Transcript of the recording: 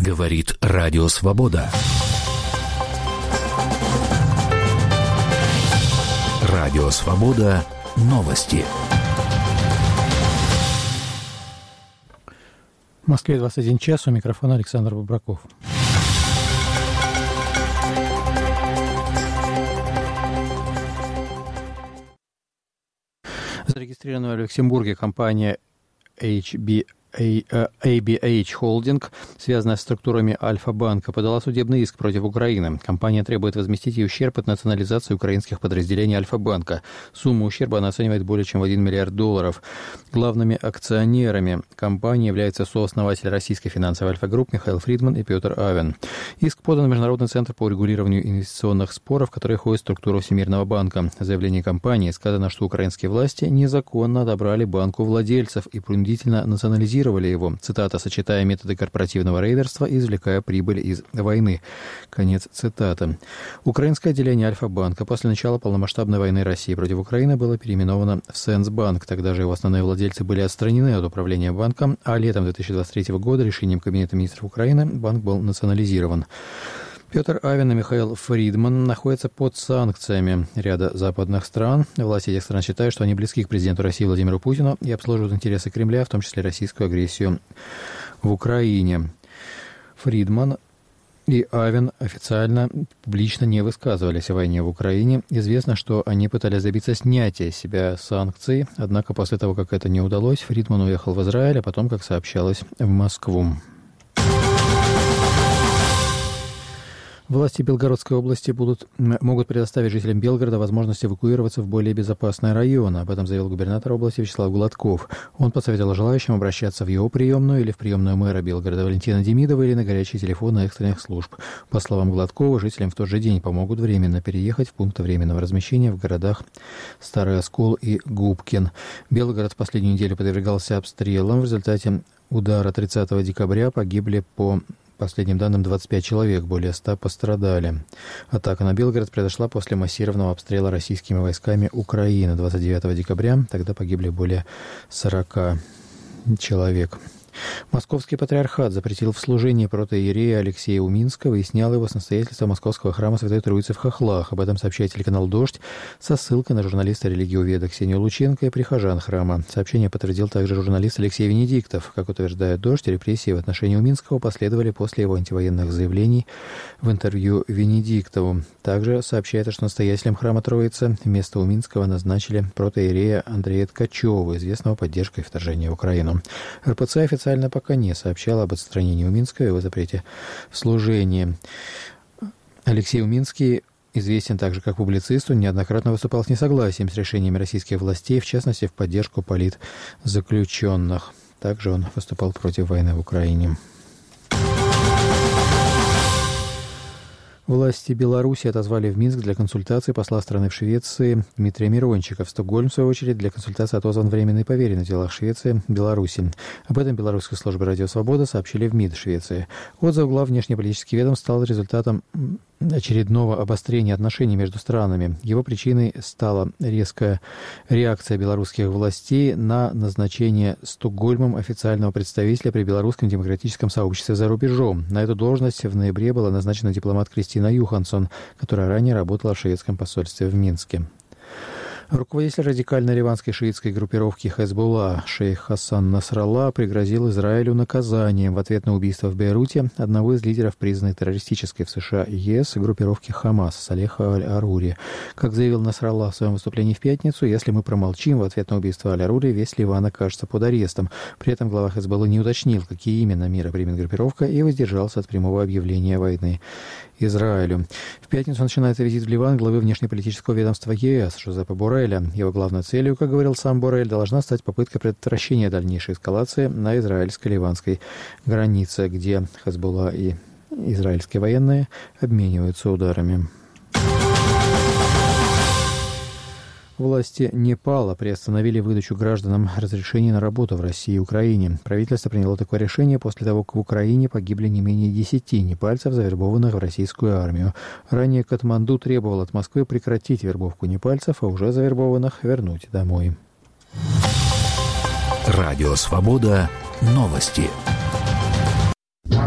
Говорит Радио Свобода. Радио Свобода. Новости. В Москве 21 час. У микрофона Александр Бобраков. Зарегистрированная в Люксембурге компания ABH Holding, связанная с структурами Альфа-банка, подала судебный иск против Украины. Компания требует возместить ей ущерб от национализации украинских подразделений Альфа-банка. Сумму ущерба она оценивает более чем в $1 миллиард. Главными акционерами компании являются сооснователь российской финансовой Альфа-групп Михаил Фридман и Петр Авен. Иск подан в Международный центр по урегулированию инвестиционных споров, который входит в структуру Всемирного банка. В заявлении компании сказано, что украинские власти незаконно отобрали банку владельцев и принудительно национализировали его, цитата, сочетая методы корпоративного рейдерства и извлекая прибыль из войны. Конец цитаты. Украинское отделение Альфа-банка после начала полномасштабной войны России против Украины было переименовано в Сенсбанк. Тогда же его основные владельцы были отстранены от управления банком, а летом 2023 года решением Кабинета министров Украины банк был национализирован. Петр Авен и Михаил Фридман находятся под санкциями ряда западных стран. Власти этих стран считают, что они близки к президенту России Владимиру Путину и обслуживают интересы Кремля, в том числе российскую агрессию в Украине. Фридман и Авен официально, публично не высказывались о войне в Украине. Известно, что они пытались добиться снятия с себя санкций, однако после того, как это не удалось, Фридман уехал в Израиль, а потом, как сообщалось, в Москву. Власти Белгородской области могут предоставить жителям Белгорода возможность эвакуироваться в более безопасные районы. Об этом заявил губернатор области Вячеслав Гладков. Он посоветовал желающим обращаться в его приемную или в приемную мэра Белгорода Валентина Демидова или на горячие телефоны экстренных служб. По словам Гладкова, жителям в тот же день помогут временно переехать в пункты временного размещения в городах Старый Оскол и Губкин. Белгород в последнюю неделю подвергался обстрелам. В результате удара 30 декабря погибли по последним данным 25 человек, более 100 пострадали. Атака на Белгород произошла после массированного обстрела российскими войсками Украины 29 декабря. Тогда погибли более 40 человек. Московский патриархат запретил в служении протоиерея Алексея Уминского и снял его с настоятельства Московского храма Святой Троицы в Хохлах. Об этом сообщает телеканал «Дождь» со ссылкой на журналиста религиоведа Ксению Лученко и прихожан храма. Сообщение подтвердил также журналист Алексей Венедиктов. Как утверждает «Дождь», репрессии в отношении Уминского последовали после его антивоенных заявлений в интервью Венедиктову. Также сообщается, что настоятелем храма Троицы вместо Уминского назначили протоиерея Андрея Ткачева, известного поддержкой вторжения в Украину. РПЦ официально пока не сообщал об отстранении Уминского и его запрете в служении. Алексей Уминский известен также как публицист. Он неоднократно выступал с несогласием с решениями российских властей, в частности, в поддержку политзаключенных. Также он выступал против войны в Украине. Власти Беларуси отозвали в Минск для консультации посла страны в Швеции Дмитрия Мирончика. В Стокгольм, в свою очередь, для консультации отозван временный поверенный в делах Швеции Беларуси. Об этом белорусской службе «Радио Свобода» сообщили в МИД Швеции. Отзыв глав внешнеполитических ведомств стал результатом очередного обострения отношений между странами. Его причиной стала резкая реакция белорусских властей на назначение Стокгольмом официального представителя при белорусском демократическом сообществе за рубежом. На эту должность в ноябре была назначена дипломат Кристина Юхансон, которая ранее работала в шведском посольстве в Минске. Руководитель радикальной ливанской шиитской группировки Хезболла шейх Хасан Насралла пригрозил Израилю наказанием в ответ на убийство в Бейруте одного из лидеров признанной террористической в США и ЕС группировки Хамас Салеха Аль-Арури. Как заявил Насралла в своем выступлении в пятницу, если мы промолчим в ответ на убийство Аль-Арури, весь Ливан окажется под арестом. При этом глава Хезболлы не уточнил, какие именно меры примет группировка, и воздержался от прямого объявления войны Израилю. В пятницу начинается визит в Ливан главы внешнеполитического ведомства ЕС Жозепа Борреля. Его главной целью, как говорил сам Боррель, должна стать попытка предотвращения дальнейшей эскалации на израильско-ливанской границе, где Хезболла и израильские военные обмениваются ударами. Власти Непала приостановили выдачу гражданам разрешений на работу в России и Украине. Правительство приняло такое решение после того, как в Украине погибли не менее 10 непальцев, завербованных в российскую армию. Ранее Катманду требовал от Москвы прекратить вербовку непальцев, а уже завербованных вернуть домой. Радио Свобода. Новости.